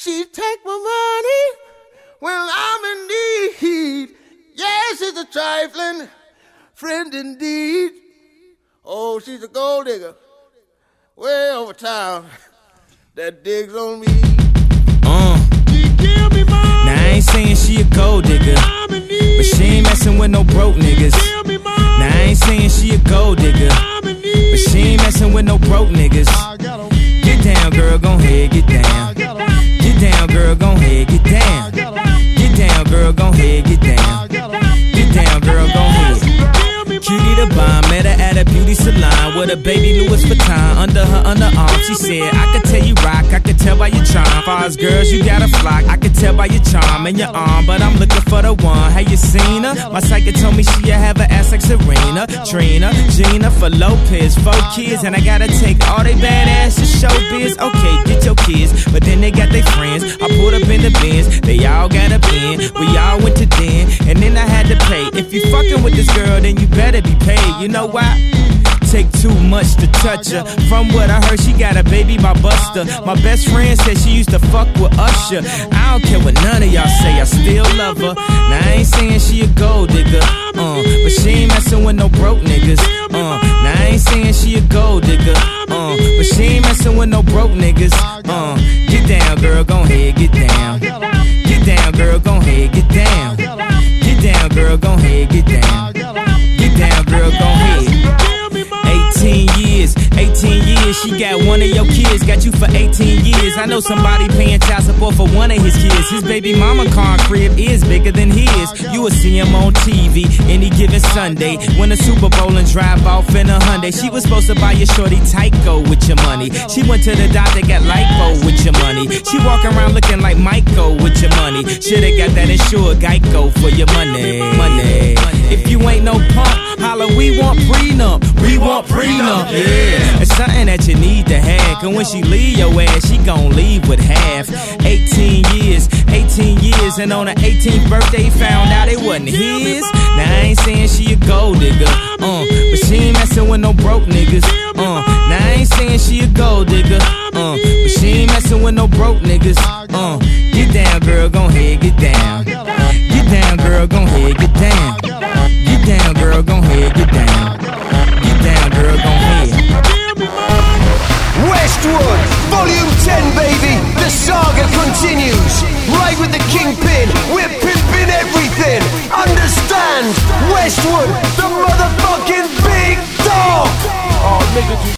She take my money when I'm in need. Yes, she's a trifling friend indeed. Oh, she's a gold digger way over town that digs on me. She give me money. Now I ain't saying she a gold digger, but she ain't messing with no broke niggas. Now I ain't saying she a gold digger, but she ain't messing with no broke niggas. Get down, girl, gon' head, get down. Get down, girl, gon' head, get down. Get down, girl, gon' head, get down. Get down, girl, gon' head. Cutie the bomb, met her at a beauty salon with a baby Louis Vuitton under her underarm. She said, I could tell you rock, I could tell by your charm. Far as girls, you got a flock, I could tell by your charm and your arm, but I'm looking for the one. Have you seen her? My psychic told me she'll have an ass like Serena, Trina, Gina, for Lopez, 4 kids, and I gotta take all they badass to showbiz. Okay, get your kids, but then they got their friends. I pulled up in the Benz, they all got a bin. We all went to den, and then I had to pay. If you fucking with this girl, then you better be paid. You know why? Take too much to touch her. From what I heard, she got a baby by Buster. My best friend said she used to fuck with Usher. I don't care what none of y'all say, I still love her. Now I ain't saying she a gold digger, but she ain't messing with no broke niggas. Now I ain't saying she a gold digger, but she ain't messing with no broke niggas. Get down, girl, gon' head, get down. Get down, girl, gon' head, get down. Get down, girl, gon' head, get down. Get down, girl, gon' head. 18 years, she got one of your kids, got you for 18 years. I know somebody paying child support for one of his kids. His baby mama car and crib is bigger than his. You will see him on TV any given Sunday, win a Super Bowl and drive off in a Hyundai. She was supposed to buy your shorty Tyco with your money. She went to the doctor, got lipo with your money. She walk around looking like Michael with your money. Shoulda got that insured Geico for your money. Money. If you ain't no punk, holla, we want prenup. We want prenup, yeah. It's something that you need to have, cause when she leave your ass, she gon' leave with half. 18 years, and on her 18th birthday, found out it wasn't his. Now I ain't saying she a gold digger, but she ain't messing with no broke niggas. Now I ain't saying she a gold digger, but she ain't messing with no broke niggas. Get down, girl, gon' head, get down. Get down, girl, gon' head, get down. Get down, girl, gon' head, get down. Get down, girl, gon' head. Westwood, Volume 10, baby. The saga continues. Right with the Kingpin, we're pimping everything. Understand? Westwood, the motherfucking big dog. Oh, nigga.